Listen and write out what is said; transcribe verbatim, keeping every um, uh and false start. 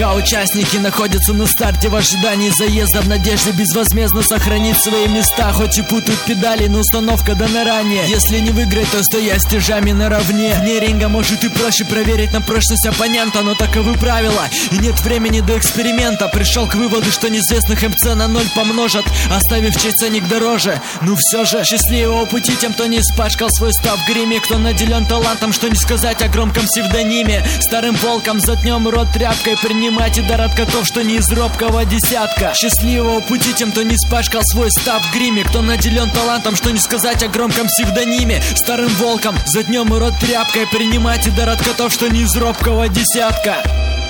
Пока участники находятся на старте в ожидании заезда, в надежде безвозмездно сохранить свои места. Хоть и путают педали, но установка дана ранее. Если не выиграть, то стоять стяжами наравне. Вне ринга может и проще проверить на прочность оппонента, но таковы правила, и нет времени до эксперимента. Пришел к выводу, что неизвестных эм цэ на ноль помножат, оставив чей ценник дороже. Ну все же, счастливого пути тем, кто не испачкал свой став в гриме, кто наделен талантом, что не сказать о громком псевдониме. Старым волком заткнем рот тряпкой, принимайте дар от котов, что не из робкого десятка. Счастливого пути тем, кто не испачкал свой став в гриме, кто наделен талантом, что не сказать о громком псевдониме. Старым волком заткнем рот тряпкой, принимайте дар от котов, что не из робкого десятка.